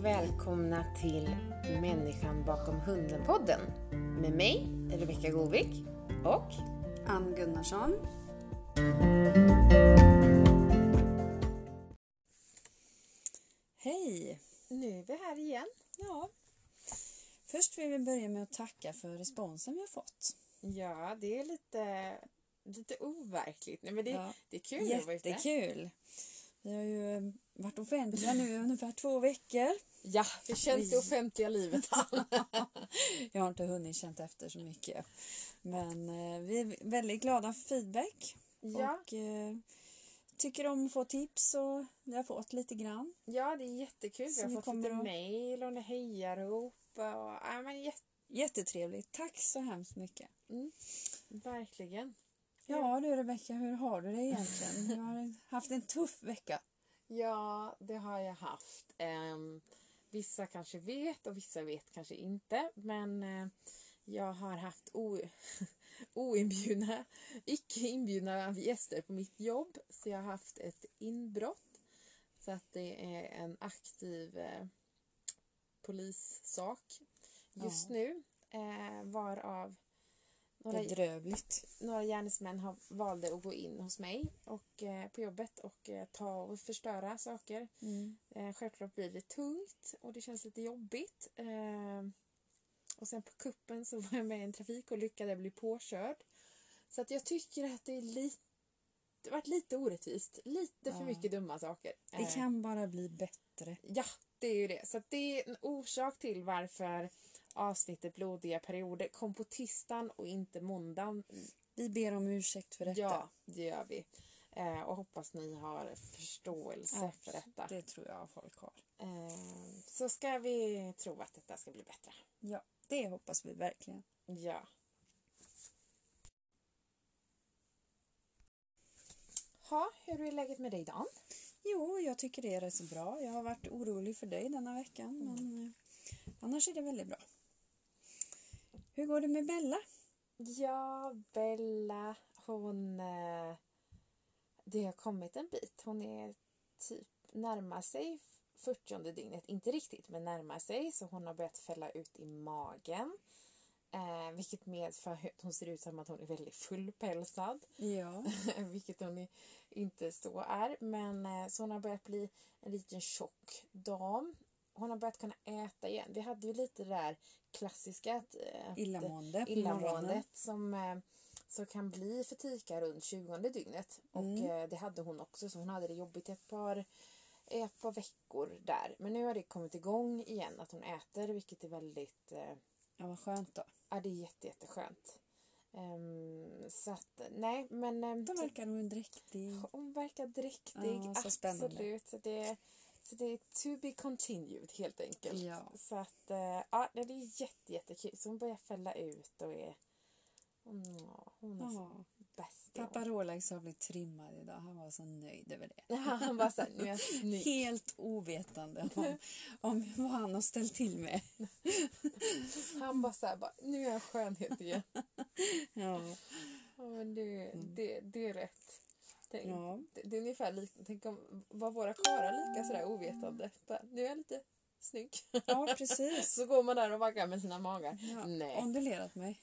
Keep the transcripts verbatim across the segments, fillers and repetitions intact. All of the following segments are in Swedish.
och välkomna till Människan bakom hunden-podden med mig, Rebecka Govik och Ann Gunnarsson. Hej! Nu är vi här igen. Ja, först vill vi börja med att tacka för responsen vi har fått. Ja, det är lite, lite overkligt. Nej, men det, Ja, det är kul. jättekul. Vi har ju varit offentliga nu i ungefär två veckor. Ja, hur känns det offentliga livet? Jag har inte hunnit känt efter så mycket. Men eh, vi är väldigt glada för feedback. Ja. Och eh, tycker om att få tips och vi har fått lite grann. Ja, det är jättekul. Så vi har fått lite att... mejl och hejarop. Och, ja, men jätte... Jättetrevligt. Tack så hemskt mycket. Mm, verkligen. Ja du Rebecka, hur har du det egentligen? Du har haft en tuff vecka. Ja, det har jag haft. Um, vissa kanske vet och vissa vet kanske inte. Men uh, jag har haft o- oinbjudna, icke inbjudna gäster på mitt jobb. Så jag har haft ett inbrott. Så att det är en aktiv uh, polissak just Ja. nu. Uh, varav några, Bedrövligt. några gärningsmän har valde att gå in hos mig och eh, på jobbet och eh, ta och förstöra saker. Mm. Eh, självklart blir det tungt och det känns lite jobbigt. Eh, och sen på kuppen så var jag med i en trafikolycka där jag blev påkörd. Så att jag tycker att det är lite det har varit lite orättvist. Lite Ja. för mycket dumma saker. Det Eh, kan bara bli bättre. Ja, det är ju det. Så att det är en orsak till varför avsnittet Blodiga perioder kom på tisdagen och inte måndagen. Vi ber om ursäkt för detta. Ja, det gör vi. Eh, och hoppas ni har förståelse Ja, för detta. Det tror jag folk har. Eh, så ska vi tro att detta ska bli bättre. Ja, det hoppas vi verkligen. Ja. Ha, hur är läget med dig, Dan? Jo, jag tycker det är rätt så bra. Jag har varit orolig för dig denna veckan. Mm. Men eh, annars är det väldigt bra. Hur går det med Bella? Ja, Bella, hon... Eh, det har kommit en bit. Hon är typ närmar sig fyrtionde dygnet. Inte riktigt, men närmar sig. Så hon har börjat fälla ut i magen. Eh, vilket medför att hon ser ut som att hon är väldigt fullpälsad. Ja. vilket hon är, inte så är. Men eh, så hon har börjat bli en liten tjock dam. Hon har börjat kunna äta igen. Vi hade ju lite det där klassiska att, att, Illamående. illamåendet som, eh, som kan bli för Tika runt tjugonde dygnet. Mm. Och eh, det hade hon också. Så hon hade det jobbigt ett par, ett par veckor där. Men nu har det kommit igång igen att hon äter. Vilket är väldigt... Eh, Ja, vad skönt då. Ja, det är jätte, jätteskönt. Um, så att, nej, men... Um, Då verkar hon dräktig. Hon verkar dräktig, Ja, så spännande. absolut. Så det, så det är to be continued, helt enkelt. Ja. Så att, uh, ja, det är jätte, jättekul. Så hon börjar fälla ut och är... Mm, hon är Ja. bäst. Pappa Rolex har blivit trimmad idag. Han var så nöjd över det. Ja, han bara såhär, nu är jag snygg. Helt ovetande om, om vad han har ställt till med. Han bara såhär, bara, nu är jag skönhet igen. Ja. Ja, men det, det, det är rätt. Tänk, Ja. det, det är ungefär lika, tänk om var våra karlar lika sådär ovetande. Bara, nu är jag lite snygg. Ja, precis. Så går man där och vaggar med sina magar. Ja, Nej. ondulerat mig.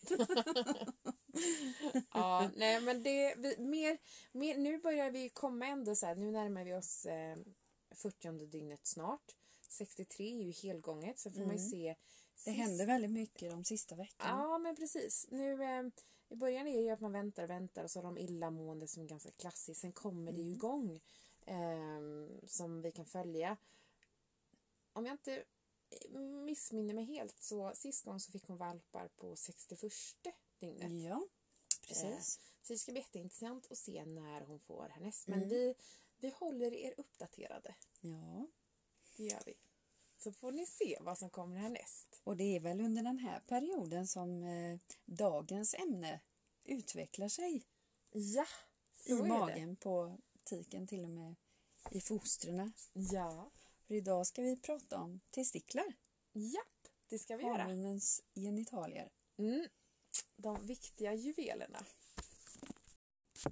Ja, nej men det vi, mer, mer nu börjar vi komma ändå så här, nu närmar vi oss eh, fyrtionde dygnet snart. sextiotre är ju helgånget så får Mm. man ju se. Det sist... händer väldigt mycket de sista veckorna. Ja, men precis. Nu eh, i början är det ju att man väntar och väntar och så har de illamående som är ganska klassiskt. Sen kommer det ju Mm. igång eh, som vi kan följa. Om jag inte missminner mig helt så sist gång så fick hon valpar på sextioförsta dygnet. Ja, precis. Så det ska bli jätteintressant att se när hon får härnäst. Men Mm. vi, vi håller er uppdaterade. Ja, Det gör vi. Så får ni se vad som kommer härnäst. och det är väl under den här perioden som eh, dagens ämne utvecklar sig Ja, så i är magen på tiken, till och med i fostrarna. det. Ja. För idag ska vi prata om testiklar. Japp, det ska vi göra. Havens genitalier. Mm. De viktiga juvelerna.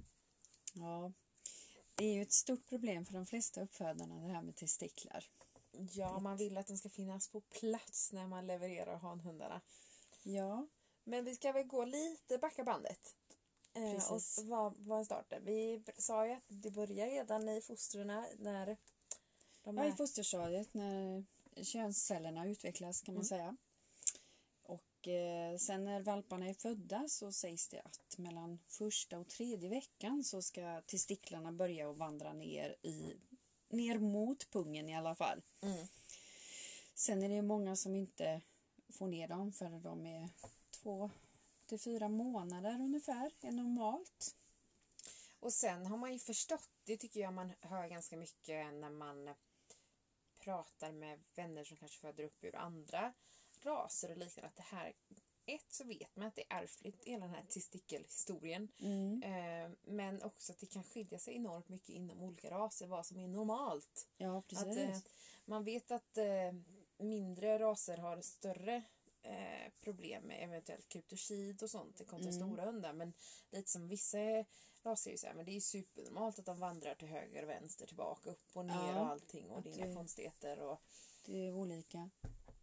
Ja, det är ju ett stort problem för de flesta uppfödarna det här med testiklar. Ja, man vill att den ska finnas på plats när man levererar hanhundarna. Ja. Men vi ska väl gå lite backa bandet. Eh, och vad var starten? Vi sa ju att det börjar redan i fostrarna när de Ja, är... i fosterstadiet när könscellerna utvecklas kan man Mm. säga. Och eh, sen när valparna är födda så sägs det att mellan första och tredje veckan så ska testiklarna börja att vandra ner i ner mot pungen i alla fall. Mm. Sen är det många som inte får ner dem för de är två till fyra månader ungefär är normalt. Och sen har man ju förstått, det tycker jag man hör ganska mycket när man pratar med vänner som kanske föder upp ur andra raser och liknande, att det här, ett så vet man att det är ärftligt, hela den här testikelhistorien. Mm. Eh, men också att det kan skilja sig enormt mycket inom olika raser vad som är normalt. Ja, precis. Att, eh, man vet att eh, mindre raser har större eh, problem med eventuellt kryptosid och sånt kontra Mm. stora hundar, men lite som vissa raser är ju så här, men det är ju supernormalt att de vandrar till höger och vänster, tillbaka, upp och ner Ja, och allting, och det är inga det- konstigheter och Det är olika.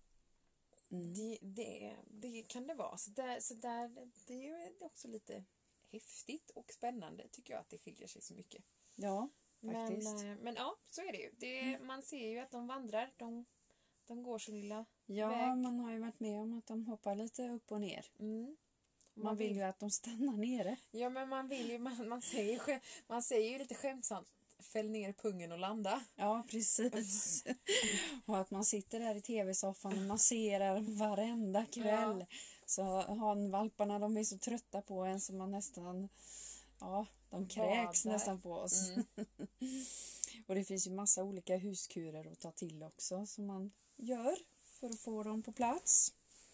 Mm. det, det, det kan det vara. Så där, så där, det är ju också lite häftigt och spännande tycker jag att det skiljer sig så mycket. Ja, Men, faktiskt. eh, men ja, så är det ju. Det, Mm. Man ser ju att de vandrar, de, de går så lilla Ja, väg. man har ju varit med om att de hoppar lite upp och ner. Mm. Man, vill ju att de stannar nere. Ja, men man vill ju, man, man, säger, skä- man säger ju lite skämtsamt, fäll ner pungen och landa. Ja, precis. Och att man sitter där i tv-soffan och masserar varenda kväll. Ja. Så hanvalparna, de är så trötta på en så man nästan, ja, de kräks Badar. nästan på oss. Mm. Och det finns ju massa olika huskurer att ta till också som man gör för att få dem på plats.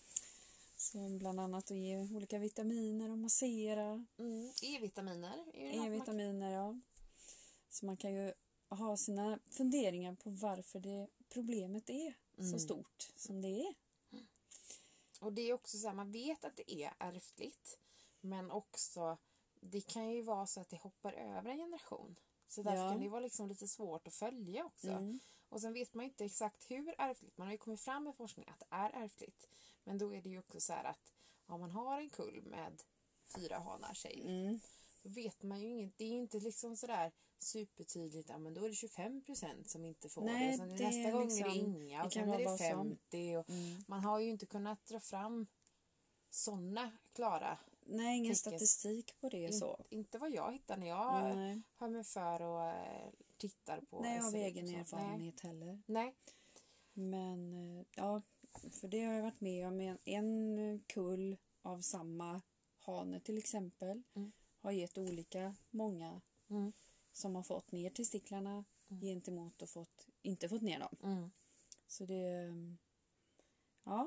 Som bland annat att ge olika vitaminer och massera. Mm. E-vitaminer. är ju något man- E-vitaminer, ja. Så man kan ju ha sina funderingar på varför det problemet är Mm. så stort som det är. Och det är också så här, man vet att det är ärftligt, men också det kan ju vara så att det hoppar över en generation. Så därför Ja. kan det vara liksom lite svårt att följa också. Mm. Och sen vet man inte exakt hur ärftligt. Man har ju kommit fram med forskning att det är ärftligt. Men då är det ju också så här att om man har en kull med fyra hanar, säger vi, Mm. då vet man ju inget. Det är inte liksom sådär supertydligt, ja, men då är det tjugofem procent som inte får Nej, det. Sen det nästa är gång är liksom- det inga det och kan sen är vara det vad som- femtio. Och Mm. man har ju inte kunnat dra fram sådana klara. Nej, ingen Teckens- statistik på det In, så. inte vad jag hittar när jag Nej, hör mig för och äh, tittar på. Nej av S R I egen och sånt. erfarenhet heller. Nej. Men eh, ja, för det har jag varit med om. En, en kull av samma hane till exempel Mm. har gett olika många Nej. Mm. som har fått ner testiklarna Mm. gentemot och fått, inte fått ner dem. Mm. Så det, ja,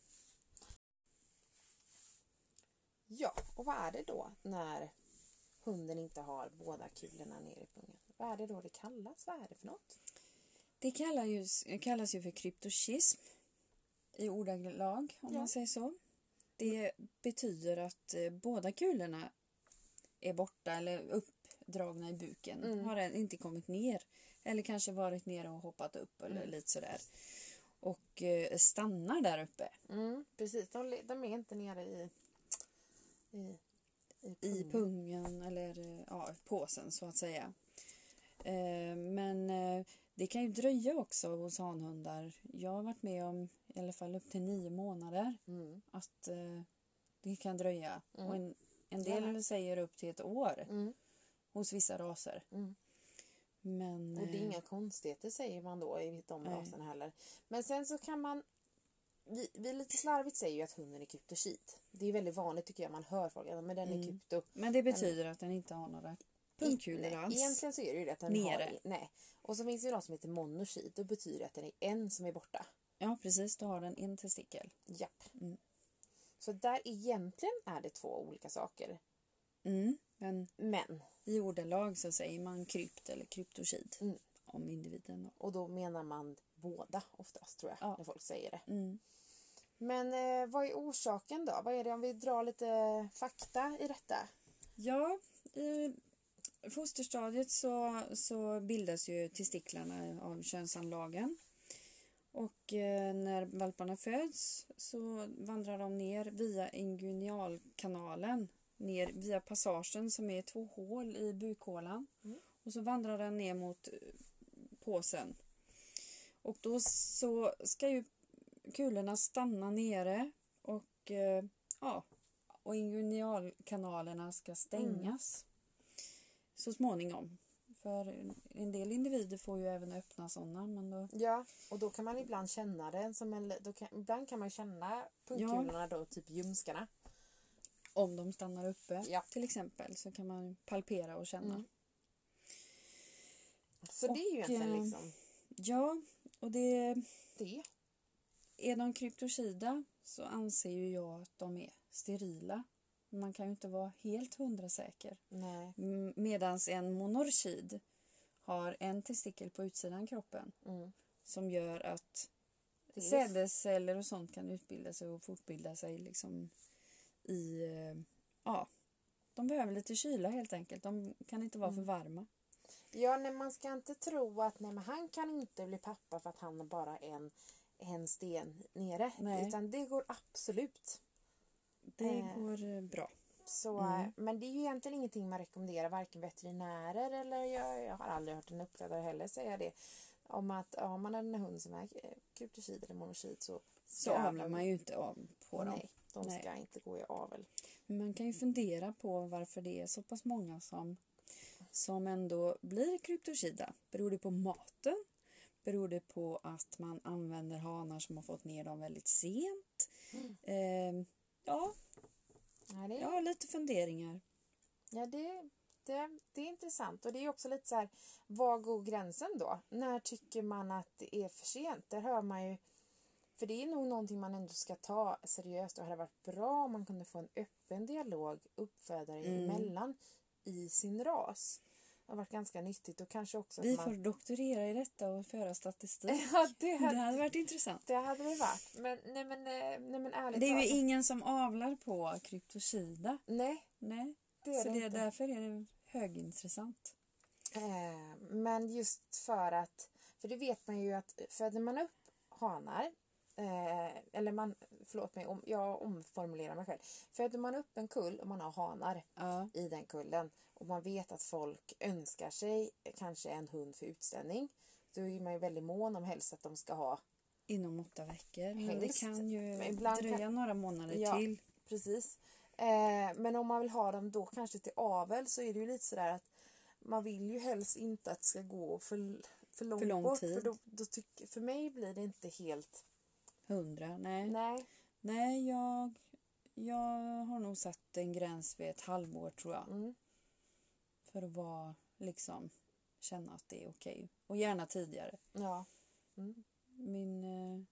Ja, och vad är det då när hunden inte har båda kulorna ner i pungen? Vad är det då det kallas? Vad är det för något? det kallas ju, kallas ju för kryptoschism i ordalag om Ja. man säger så. Det betyder att eh, båda kulorna är borta eller uppdragna i buken. Mm. Har än inte kommit ner. Eller kanske varit ner och hoppat upp eller Mm. lite sådär. Och eh, stannar där uppe Mm, precis, de, le- de är inte nere i i, i, i pungen. pungen eller eh, ja, påsen så att säga. Eh, men eh, det kan ju dröja också hos hanhundar. Jag har varit med om i alla fall upp till nio månader Mm. att eh, det kan dröja. Mm. Och en, en del Ja. säger upp till ett år Mm. hos vissa raser. Mm. Men Och det är eh, inga konstigheter säger man då i de Nej. raserna heller. Men sen så kan man, vi, vi lite slarvigt säger ju att hunden är kryptosid. Det är väldigt vanligt tycker jag, man hör folk, ja, men den är Mm. krypto. men det betyder att den inte har några pungkulor Nej, alls. egentligen så är det ju det att den Nere. har, nej. Och så finns det ju något som heter monosid, då betyder det att den är en som är borta. Ja, precis. Då har den en testikel. Japp. Mm. Så där egentligen är det två olika saker. Mm. Men Men, i ordalag så säger man krypt eller kryptosid Mm. om individen. Då. och då menar man båda oftast tror jag, Ja. när folk säger det. Mm. Men eh, vad är orsaken då? Vad är det om vi drar lite fakta i detta? Ja, i fosterstadiet så, så bildas ju testiklarna av könsanlagen. Och eh, när valparna föds så vandrar de ner via inguinalkanalen, ner via passagen som är två hål i bukhålan. Mm. Och så vandrar den ner mot påsen. Och då så ska ju kulorna stanna nere och eh, ja, och inguinalkanalerna ska stängas mm. så småningom. För en del individer får ju även öppna sådana. Men då... Ja, och då kan man ibland känna det som en, då kan, ibland kan man känna pungkulorna ja. Då, typ ljumskarna. Om de stannar uppe ja. till exempel så kan man palpera och känna. Mm. Så och, det är ju egentligen liksom... Ja, och det... Det. Är de kryptochida så anser ju jag att de är sterila. Man kan ju inte vara helt hundrasäker. Nej. Medan en monorchid har en testikel på utsidan av kroppen. Mm. Som gör att sädesceller och sånt kan utbilda sig och fortbilda sig liksom i... Ja, de behöver lite kyla helt enkelt. De kan inte vara mm. för varma. Ja, nej, man ska inte tro att nej, men han kan inte bli pappa för att han är bara en, en sten nere. Nej. Utan det går absolut. Det eh, går bra. Så, mm. Men det är ju egentligen ingenting man rekommenderar varken veterinärer eller jag, jag har aldrig hört en uppfödare heller säga det. Om att om man har en hund som är kryptochid eller monochid så så avlar man ju inte av på dem. Nej, de ska nej. Inte gå i avel. Men man kan ju fundera på varför det är så pass många som som ändå blir kryptochida. Beror det på maten? Beror det på att man använder hanar som har fått ner dem väldigt sent? Mm. Eh, ja, ja det är... jag har lite funderingar. Ja, det, det, det är intressant. Och det är också lite så här, var går gränsen då? När tycker man att det är för sent? Där hör man ju, för det är nog någonting man ändå ska ta seriöst. Och det hade varit bra om man kunde få en öppen dialog uppfödare mm. emellan i sin ras. Det har varit ganska nyttigt och kanske också vi man... får doktorera i detta och föra statistik. Ja, det, hade... det hade varit intressant. Det hade det varit. Men, nej, men, nej, men ärligt det är ju ingen som avlar på kryptochida. Nej. Nej. Det är så det det, inte. därför är det högintressant. Eh, men just för att, för det vet man ju att föder man upp hanar eh, eller man, förlåt mig, om, jag omformulerar mig själv. Föder man upp en kull och man har hanar ja. i den kullen och man vet att folk önskar sig kanske en hund för utställning, då är man ju väldigt mån om helst att de ska ha inom åtta veckor. Men helst. det kan ju dröja kan... några månader ja, till. Precis. Eh, men om man vill ha dem då kanske till avel så är det ju lite sådär att man vill ju helst inte att det ska gå för, för långt för lång bort. tid. För, då, då tyck, för mig blir det inte helt... Hundra, nej. Nej, nej jag, jag har nog satt en gräns vid ett halvår tror jag. Mm. För att vara liksom känna att det är okej. Och gärna tidigare. Ja. Mm. Min... Eh,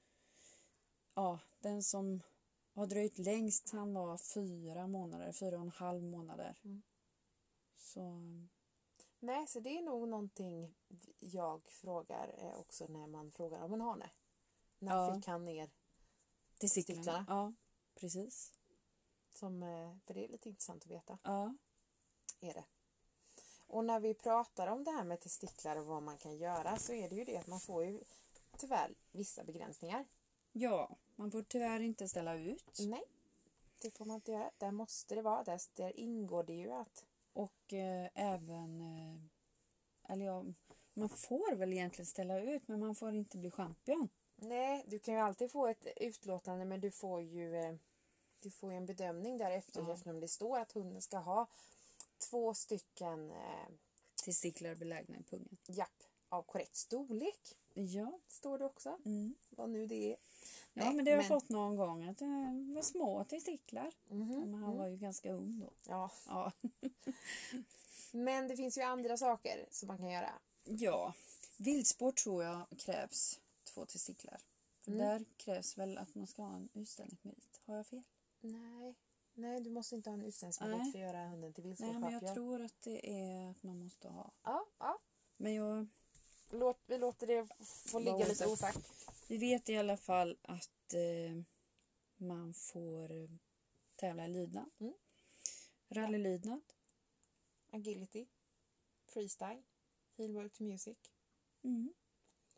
ja, den som har dröjt längst han var fyra månader, fyra och en halv månader. Mm. Så... Nej, så det är nog någonting jag frågar också när man frågar om en hane. När ja. fick han ner testiklarna? testiklarna? Ja, precis. Som, för det är lite intressant att veta. Ja. Är det. Och när vi pratar om det här med testiklar och vad man kan göra så är det ju det att man får ju tyvärr vissa begränsningar. Ja, man får tyvärr inte ställa ut. Nej, det får man inte göra. Där måste det vara. Där, där ingår det ju att... Och eh, även... Eh, eller ja, man får väl egentligen ställa ut men man får inte bli champion. Nej, du kan ju alltid få ett utlåtande men du får ju, eh, du får ju en bedömning därefter ja. Eftersom det står att hunden ska ha två stycken eh, testiklar belägna i pungen. Japp, av korrekt storlek. Ja. Står det också. Mm. Vad nu det är. Ja, Nej, men det har jag men... fått någon gång att det var små testiklar. Mm-hmm. Men han var ju ganska ung då. Ja. ja. Men det finns ju andra saker som man kan göra. Ja. Viltsport tror jag krävs två testiklar. Mm. Där krävs väl att man ska ha en utställningsmerit. Har jag fel? Nej. Nej, du måste inte ha en utställningsmerit för att göra hunden till viltsport. Nej, men jag tror att det är att man måste ha. Ja, ja. Men jag... Låt, vi låter det få ligga lite osagt. Vi vet i alla fall att eh, man får tävla i lydnad. Mm. Rallylydnad. Agility. Freestyle. Heelwork to music. Mm.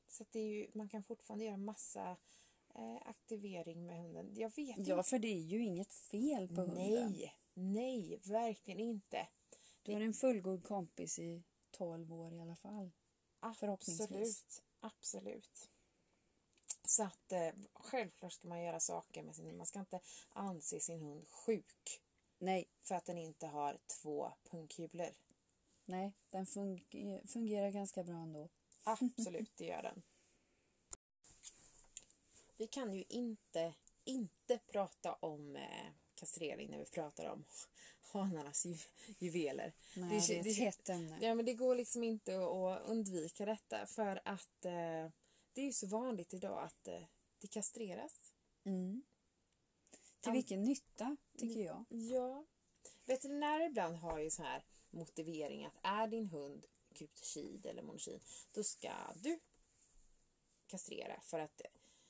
Så att det är ju, man kan fortfarande göra massa eh, aktivering med hunden. Jag vet Ja, inte. för det är ju inget fel på hunden. Nej, nej, verkligen inte. Du har en fullgod kompis i tolv år i alla fall. Förhoppningsvis. Absolut, absolut. Så att eh, självklart ska man göra saker med sin hund. Man ska inte anse sin hund sjuk Nej, för att den inte har två pungkulor. nej, den funger- fungerar ganska bra ändå. Absolut, det gör den. Vi kan ju inte, inte prata om eh, kastrering när vi pratar om hanarnas ju, juveler. Nej, Det- det, är ett det- hett ämne. Ja, men det går liksom inte att undvika detta för att eh, det är ju så vanligt idag att eh, det kastreras. Mm. Till An- vilken nytta, tycker jag. Ja. Veterinärer ibland har ju så här motivering att är din hund kryptochid eller monokid, då ska du kastrera för att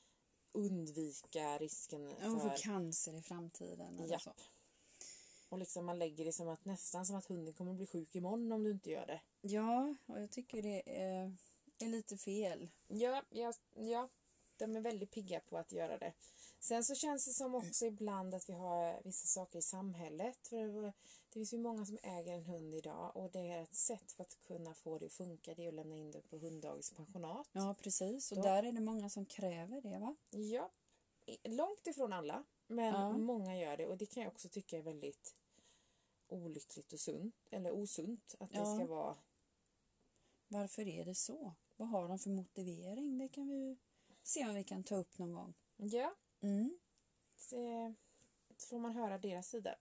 undvika risken Ja, och få för... cancer i framtiden. Eller Ja. så. Och liksom man lägger det som att nästan som att hunden kommer bli sjuk imorgon om du inte gör det. Ja, och jag tycker det är, är lite fel. Ja, ja, ja, de är väldigt pigga på att göra det. Sen så känns det som också ibland att vi har vissa saker i samhället. För det finns ju många som äger en hund idag och det är ett sätt för att kunna få det att funka. Det är att lämna in det på hunddagis-pensionat. Ja, precis. Och Då- där är det många som kräver det, va? Ja, i- långt ifrån alla. Men Ja. många gör det och det kan jag också tycka är väldigt olyckligt och sunt. Eller osunt att det Ja. ska vara... Varför är det så? Vad har de för motivering? Det kan vi ju se om vi kan ta upp någon gång. Ja, Mm. det får man höra deras sida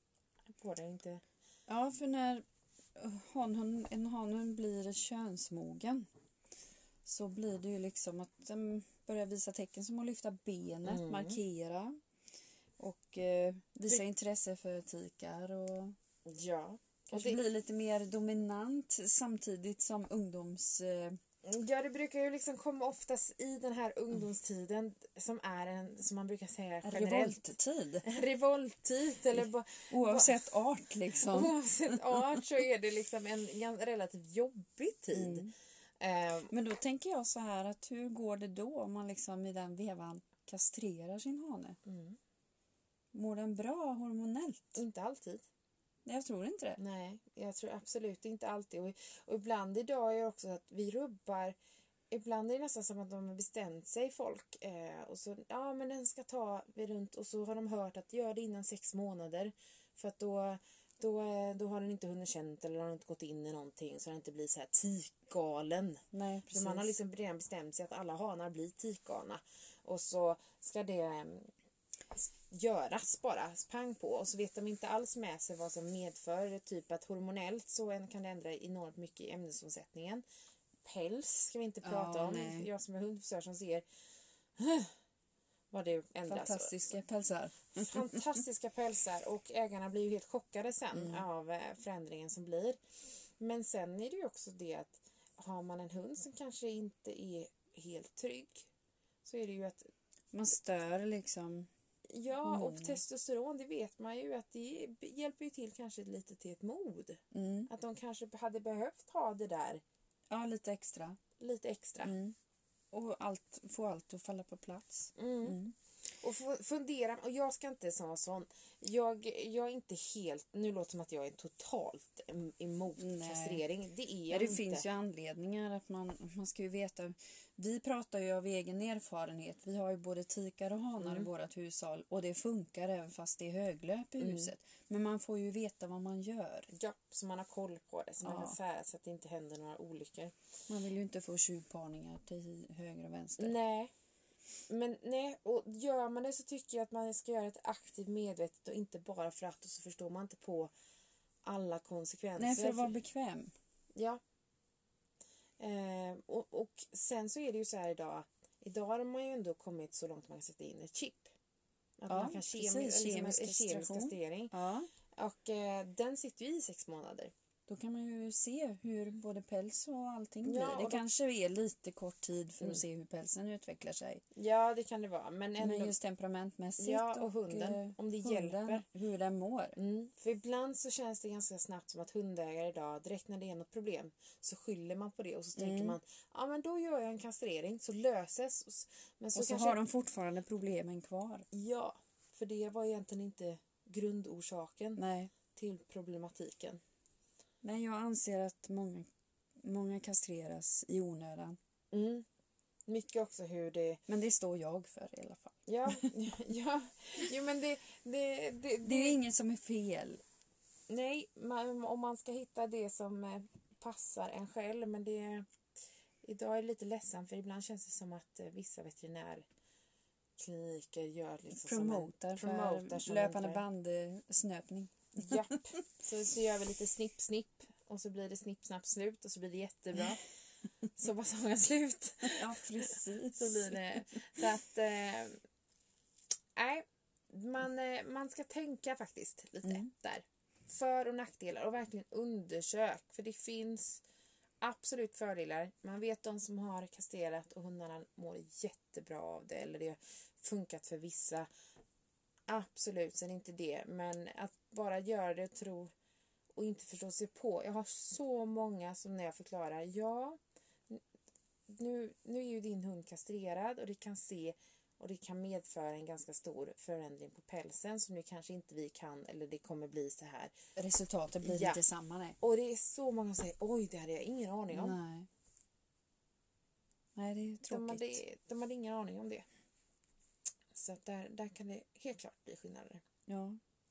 på det. Inte... Ja, för när hanen, en hanen blir könsmogen så blir det ju liksom att den börjar visa tecken som att lyfta benet, Mm. markera och eh, visa intresse för tikar och Ja. kanske det- bli lite mer dominant samtidigt som ungdoms... Eh, Ja, det brukar ju liksom komma oftast i den här ungdomstiden som är en, som man brukar säga generellt, revolttid. en revolttid. Eller bara, Oavsett art liksom. oavsett art så är det liksom en, gan- relativt jobbig tid. Mm. Eh, Men då tänker jag så här att hur går det då om man liksom i den vevan kastrerar sin hane? mm. Mår den bra hormonellt? Inte alltid. Nej, jag tror inte det. Nej, jag tror absolut inte alltid. Och, och ibland idag är det också att vi rubbar. Ibland är det nästan som att de har bestämt sig folk. Eh, och så, ja men den ska ta vi runt. Och så har de hört att gör det innan sex månader. För att då, då, eh, då har den inte hunnit känt eller har den inte gått in i någonting. Så den inte blir så här tikgalen. Nej, Så precis. man har liksom redan bestämt sig att alla hanar blir tikgalna. Och så ska det eh, göras bara, pang på. Och så vet de inte alls med sig vad som medför. Typ att hormonellt så en- kan det ändra enormt mycket i ämnesomsättningen. Päls ska vi inte prata Ja, om. nej. Jag som är hundfrisör som ser vad det ändras. Fantastiska pälsar. Fantastiska pälsar och ägarna blir ju helt chockade sen Mm. av eh, förändringen som blir. Men sen är det ju också det att har man en hund som kanske inte är helt trygg så är det ju att Man stör liksom. ja, och Hormoner. testosteron, det vet man ju att det hjälper ju till kanske lite till ett mod. Mm. Att de kanske hade behövt ha det där Ja, lite extra. lite extra. Mm. Och allt, få allt att falla på plats. Mm. Mm. Och få fundera, och jag ska inte vara sån. Jag, jag är inte helt, nu låter det som att jag är totalt em- emot Nej. kastrering. Det är Ja, jag det inte. finns ju anledningar att man, man ska ju veta. Vi pratar ju av egen erfarenhet. Vi har ju både tikar och hanar Mm. i vårt hushåll. Och det funkar även fast det är höglöp i Mm. huset. Men man får ju veta vad man gör. Ja, så man har koll på det. Så man Ja. kan sära så att det inte händer några olyckor. Man vill ju inte få tjuvparningar till höger och vänster. Nej. Men nej, och gör man det så tycker jag att man ska göra ett aktivt medvetet och inte bara för att, och så förstår man inte på alla konsekvenser. Nej, för att vara bekväm. Ja. Eh, och, och sen så är det ju så här idag. Idag har man ju ändå kommit så långt man kan sätta in ett chip. Att Ja, man kan kemi, precis, liksom kemisk en kemisk kastration. kastrering. Ja. Och eh, den sitter ju i sex månader. Då kan man ju se hur både päls och allting Ja, blir. Det och då- kanske är lite kort tid för Mm. att se hur pälsen utvecklar sig. Ja, det kan det vara. Men ändå... Men just temperamentmässigt Ja, och hunden. eh, Om det hunden, hjälper. hur den mår. Mm. För ibland så känns det ganska snabbt som att hundägare idag, direkt när det är något problem, så skyller man på det och så tänker Mm. man, ja men då gör jag en kastrering så löses. Och s- Men så Och så kanske... har de fortfarande problemen kvar. Ja, för det var egentligen inte grundorsaken Nej. till problematiken. Nej, jag anser att många, många kastreras i onödan. Mm. Mycket också hur det... Men det står jag för i alla fall. Ja, ja. Jo men det... det, det, Det är inget som är fel. Nej, man, om man ska hitta det som eh, passar en själv. Men det... Idag är det lite ledsamt för ibland känns det som att eh, vissa veterinärkliniker gör liksom Promotar som en, promotar för som löpande en- bandsnöpning. Japp. Så, så gör vi lite snipp snipp och så blir det snipp snapp slut och så blir det jättebra. Så var sången slut. Ja, precis. Så blir det. Så att eh, nej, man, eh, man ska tänka faktiskt lite Mm. där. För- och nackdelar och verkligen undersök. För det finns absolut fördelar. Man vet de som har kastrerat och hundarna mår jättebra av det. Eller det har funkat för vissa. Absolut, sen inte det. Men att bara göra det och tro och inte förstå sig på. Jag har så många som när jag förklarar, ja, nu, nu är ju din hund kastrerad och det kan se och det kan medföra en ganska stor förändring på pälsen som nu kanske inte vi kan eller det kommer bli så här. Resultatet blir Ja. lite samma. Nej. Och det är så många som säger, oj det hade jag ingen aning om. Nej. Nej, det är tråkigt. De hade, de hade ingen aning om det. Så att där, där kan det helt klart bli skillnader. Ja.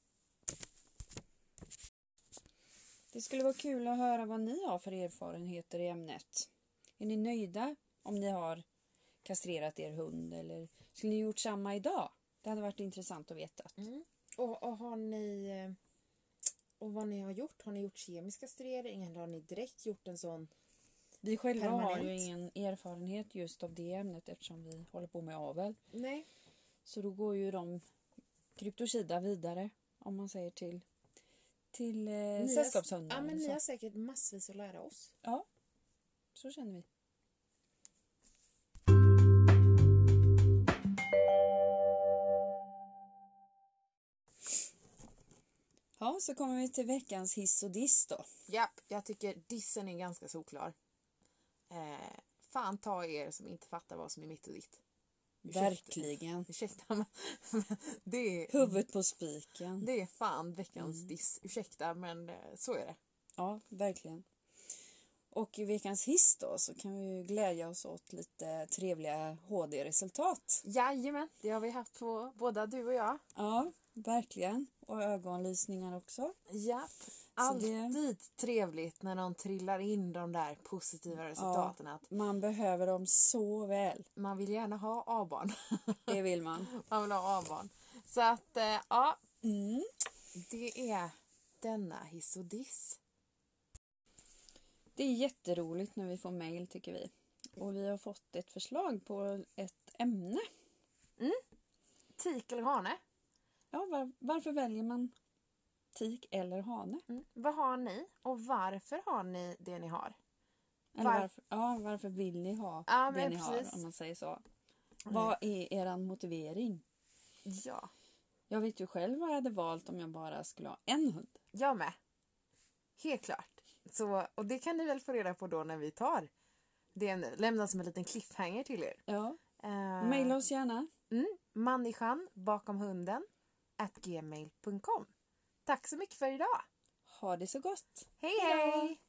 Det skulle vara kul att höra vad ni har för erfarenheter i ämnet. Är ni nöjda om ni har kastrerat er hund eller skulle ni gjort samma idag? Det hade varit intressant att veta. Mm. Och, och har ni eh, och vad ni har gjort? Har ni gjort kemisk kastrering eller har ni direkt gjort en sån? Vi själva har Permanent. ju ingen erfarenhet just av det ämnet eftersom vi håller på med avel. Nej. Så då går ju de kryptosida vidare om man säger till, till eh, sällskapshundar. Ja, men eller ni så. har säkert massvis att lära oss. Ja, så känner vi. Ja, så kommer vi till veckans hiss och diss då. Japp, jag tycker dissen är ganska solklar. Eh, fan ta er som inte fattar vad som är mitt och ditt. Ursäkta. Verkligen. Ursäkta, men, men det, är, Huvudet på spiken. det är fan veckans Mm. diss. Ursäkta, men eh, så är det. Ja, verkligen. Och i veckans hiss då så kan vi ju glädja oss åt lite trevliga H D-resultat. Jajamän, det har vi haft på båda du och jag. Ja, verkligen. Och ögonlysningar också. Japp. Så Alltid trevligt när någon trillar in de där positiva resultaten. Att Man behöver dem så väl. man vill gärna ha A-barn. Det vill man. Man vill ha A-barn. Så att, eh, ja, Mm. det är denna hiss och diss. Det är jätteroligt när vi får mejl tycker vi. Och vi har fått ett förslag på ett ämne. Tik eller hane? Ja, var, varför väljer man tik eller hane? Mm. Vad har ni och varför har ni det ni har? Eller Var- varför, ja, varför vill ni ha Ja, det men ni precis. har om man säger så? Vad är er motivering? Ja, Jag vet ju själv vad jag hade valt om jag bara skulle ha en hund. jag med. Helt klart. Så, och det kan ni väl få reda på då när vi tar det nu. Lämna som en liten cliffhanger till er. Ja, Uh, mejla oss gärna. mm, människan bakom hunden at gmail punkt com. Tack så mycket för idag. Ha det så gott. Hej Hejdå. hej!